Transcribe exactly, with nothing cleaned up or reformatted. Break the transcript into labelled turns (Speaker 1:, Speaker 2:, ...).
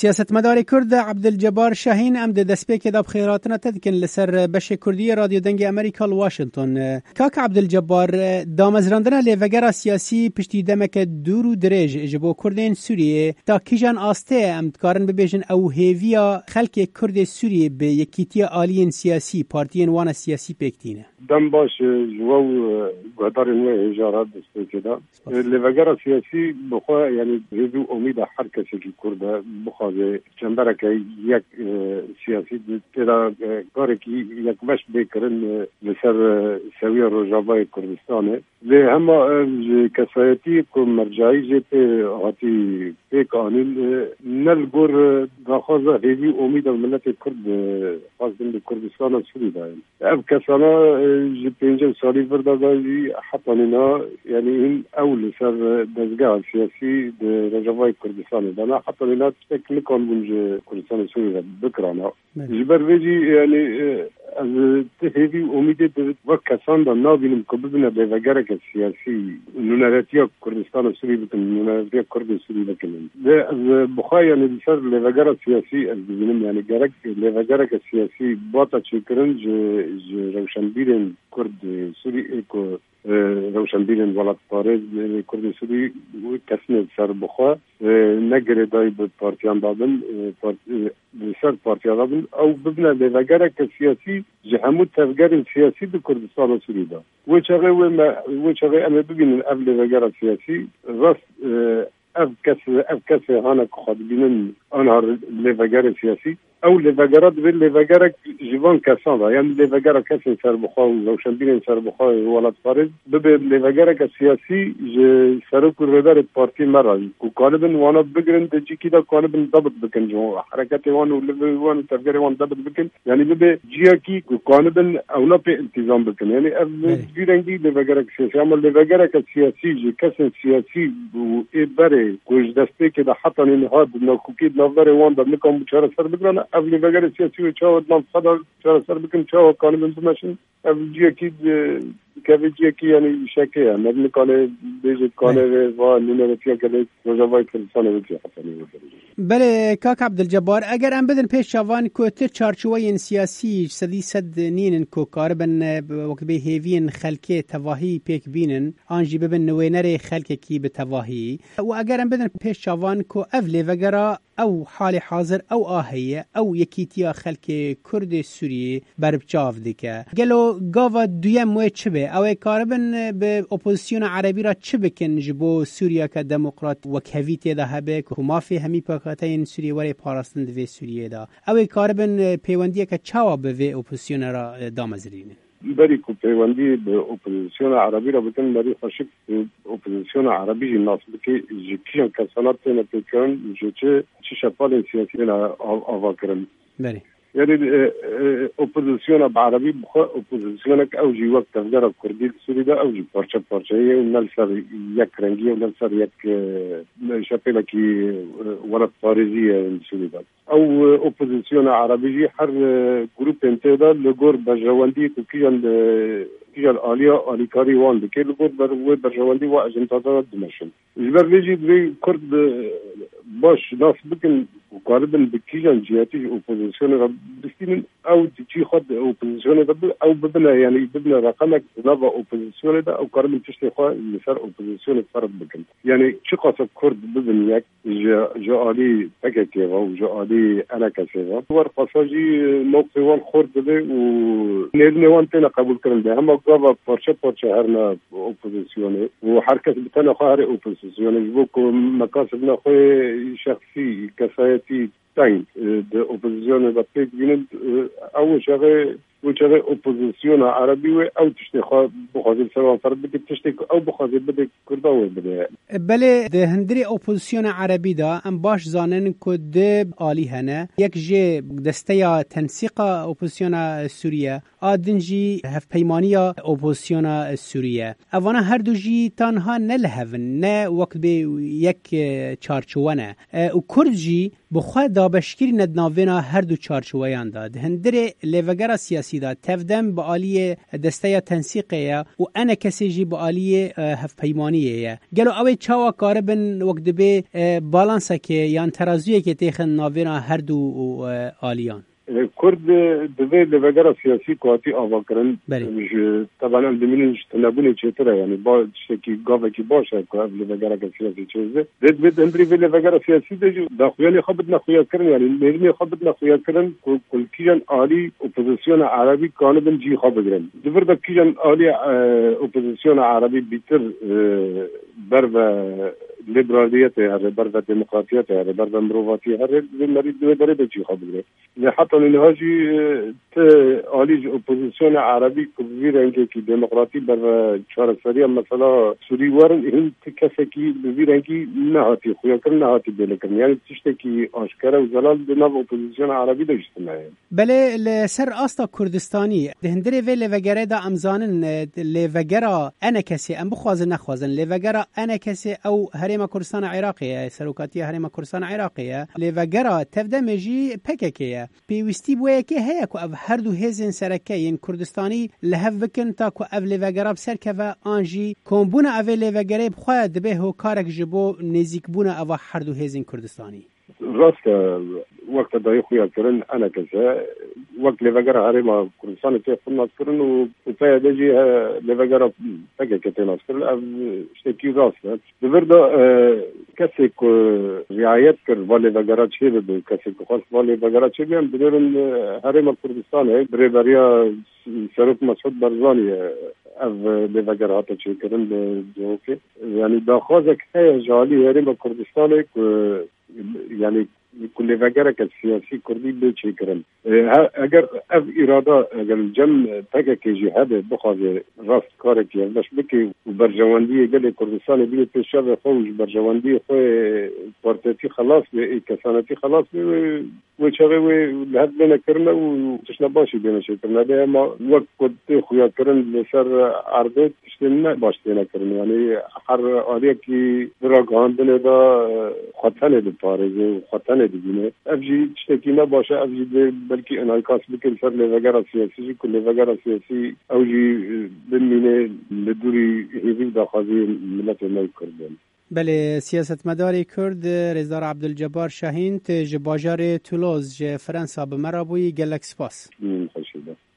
Speaker 1: سیاستمدار کرد عبدالجبار شاهین ام د دسپیک د بخیراتنا تدکن لسر بش کردی رادیو دنگ امریکا واشنطن. کاک عبدالجبار دامزراندنا لیوگرا سیاسی پشتی دمک دور و درج جبو کردین سوریه تا کیجان آسته ام تکارن ببیجن او هیویا خلق کرد سوریه به یکیتی آلین سیاسی پارتین وان سیاسی پکتینه.
Speaker 2: دم باش جو قدرن و اجارات دسپیک دا لیوگرا سیاسی بخوا یعنی ریدو امید هر کسی که کرده بخواد چندره که یک سیاسی تیرا کاری که یک بش بکرن لسر سویه روجابای کردستانه لی همه کسایتی که مرجعی جیت هاتی پیک آنیل نلگور داخوزه هیوی امید ملت کرد خواستن به کردستان سوری دایم اب کسانا جی پینجل سالی وردازی حتی نینا یعنی این اول سر دزگاه سیاسی روجابای کردستانه دانا حتی نینا تشتک نکن بونج کردستان سوری بکرانا جبر ویجی یعنی از تهیوی امیده و کسان دا نابینم که ببینه به وگرک سیاسی نونراتیا کردستان سوری بکن نونراتیا کرد سوری بکنن ده از بخواه یعنی بسر لوگرک سیاسی از ببینم یعنی گرک لوگرک سیاسی باتا چکرن ج روشنبیرن کرد سوری اکو روشنبیرن ولاد پارز کرد سوری کسنه سر بخواه نگره دای به پارتیان دادن بسر پارتیان دادن او ببینه لوگرک سیاسی جهمود تفجر سیاسی در کردستان سوری دا و چه و چه اما ببینن اول لوگرک سیاسی راست اف کس اف کس هانا خود بینن آنها لوگرک سیاسی او لوگرات به لوگرک جوان کسان دا یعنی لوگرک کسی سر بخواه و روشنبیرن سر بخواه ولاد فارز ببین لوگرک سیاسی سرک ردار پارتی مرا کو کالبن وانا بگرن دجی کی دا کالبن ضبط بکن جو حرکت وان و لوگوان تفجر وان ضبط بکن یعنی ببین جیا کی کو کالبن اولا په انتظام بکن یعنی اف بیرنگی لوگرک سیاسی اما لوگرک سیاسی جو کسی سیاسی و ایبره کوش دسته که دا حتی نهاد ناکوکی نافدار وان دا نکام چهار سر بگرن اولی وگر سیاسی و چاود نام خدا چهار سر بکن چاود کانون بمشن اولی اکید که کی یعنی شکه هم نبی کانه بیجت کانه و نونراتیا که روزاوای کردستانه بچه حسنی بکنه.
Speaker 1: بله کاک عبدالجبار اگر ام بدن پیش شوان کو تر چارچوبای سیاسی سدی صد نینن کو کاربن وقت به هیوین خلقه تواهی پیک بینن آنجی ببن نوینر خلقه کی به تواهی و اگر ام بدن پیش شوان کو اولی وگرا او حال حاضر او آهیه او یکیتیا خلق کرد سوریه بربچاف دیگه گلو گاوا دویم موی چه به او کاربن به اپوزیسیون عربی را چه بکن جبو سوریا که دموکرات و کویتی ده هبه که مافی همی پاکاتین سوریه وری پاراستند وی سوریه دا او کاربن پیوندیه که چاوا به وی اپوزیسیون را دامزرینه
Speaker 2: بری کو پیوندی به اپوزیسیون عربی را بکن بری خشک اپوزیسیون عربی جی ناسب که جکیان کسانات تینا پیکن جوچه چه شپال سیاسی نا آوا کرن
Speaker 1: بری
Speaker 2: یعنی اپوزیسیون بعربی بخوا اپوزیسیون که اوجی وقت تفجر کردی سوری دا اوجی پارچه پارچه و نلسر یک رنگی و نلسر یک شپیل کی ولد پارزی سوری دا او اپوزیسیون عربی جی هر گروپ انتدا لگور بجواندی تو کیان کیان آلیا آلیکاری وان دکه لگور بر بجواندی و اجنتادا دمشن جبر لیجی دوی کرد باش ناس بکن قالبا بكيجان جهاتي اوبوزيسيون رب بستين او تجي خد اوبوزيسيون رب او ببنا يعني ببنا رقمك نبا اوبوزيسيون ده او قالبا تشتي خا مسار اوبوزيسيون فرض بكن يعني شي قصه كرد ببن ياك جالي تككي او جالي انا كسيفا ور قصاجي موقف وان خرد ده و نيدني وان تنا قبول كرن ده هم قبا فرشه فرشه هرنا اوبوزيسيون وحركه بتنا خاري اوبوزيسيون جبوكو مكاسبنا خو شخصي كفايه تاني د اپوزیسیون د پیک بینن او شغه و شغه اپوزیسیون عربی و او تشتخ بخاطر سلام فرد بده تشتخ او بخاطر بده کرداوی بده
Speaker 1: بله د هندری اپوزیسیون عربی دا ام باش زانن کو د عالی هنه یک ج دسته تنسیق اپوزیسیون سوریه آدنجی هف پیمانیا اپوزیسیون سوریه اوانا هر دو جی تنها نلهون نه وقت به یک چارچوانه او کردجی بخوا دابشگیری ندناوینا هر دو چارچوبیان داد هندره لیوگرا سیاسی دا تفدم با آلیه دسته تنسیقیه و انا کسی جی با آلیه هف پیمانیه گلو اوی چاوا کاربن وقت به بالانسه که یان ترازویه که تیخن ناوینا هر دو آلیان
Speaker 2: کرد دوی لیوگرا سیاسی قاطی آوا کرن طبعا الدمینش تنبونه چطوره یعنی با شکی گاوه کی باشه که لیوگرا سیاسی چیزه دید بید اندری وی لیوگرا سیاسی ده داخویانی خوابت نخویا کرن یعنی نیرمی خوابت نخویا کرن کل کیجان آلی اپوزیسیون عربی کانبن جی خواب گرن دور دا کیجان آلی اپوزیسیون عربی بیتر بر و لیبرالیت هر بر و دموکراتیت هر بر و مروواتی هر مرید دوی داره به چی خواب گرن حتی نهاجی ت آلیج اپوزیسیون عربی کبیر انگه کی دموکراتی بر چهارسری مثلا سوری ورن این کسی کی بیر انگی نهاتی خویا کرن نهاتی بله کرن یعنی تشته کی آشکاره و زلال دناب اپوزیسیون عربی داشته نه
Speaker 1: بله لسر آستا کردستانی دهندری وی لیوگره دا امزانن لیوگره انا کسی ام بخوازن نخوازن لیوگره انا کسی او هریم کردستان عراقیه سروکاتی هریم کردستان عراقیه لیوگره تفدمجی پککیه پیوستی بویه که هیا کو او هر دو هزین سرکه این کردستانی لهف وکن تا کو او لیوگره بسر که و آنجی کمبون او لیوگره بخواه دبه هو کارک جبو نزیک بونه او هر دو هزین کردستانی
Speaker 2: راست وقت دای خویا کرن انا کسا وقت لیوگره هریم کردستان که خونات کرن و پای دجی لیوگره پکه که تناس کرن او شتکی راست دوردا کسی که رعایت کرد ولی وگرا چه بده کسی که خواست ولی وگرا چه بیان بدرن هریم کردستان ہے بری بریا سروک مسعود برزانی او به وگرا هاتا چه کرن جو که یعنی داخوازه که جالی هریم کردستان ہے یعنی کل وگرا که سیاسی کردی به چه کرن اگر اف اراده اگر جمع تکه که جهاد بخواه راست کاره که باش بکی و برجواندی گل کردستان بیل پیشا خوش برجواندی خواه پارتیتی خلاص به کسانتی خلاص به و چاوه و لحد بینه کرنه و تشنه باشی بینه شه کرنه ده اما وقت کد خویا کرن لسر عرضه تشنه باش بینه کرنه یعنی هر آلیه که براگان بینه دا خطنه ده پارزه خطنه ده بینه افجی تشتکی نباشه افجی ده بلکی انعکاس بکن سر لیوگرا سیاسی که لیوگرا سیاسی اوجی بمینه لدوری هیوی داخوازی ملت نوی کردن
Speaker 1: بله سیاست مداری کرد رزدار عبدالجبار شاهین ج باجار تولوز ج فرانسا به مرابوی گلک سپاس
Speaker 2: خوشیده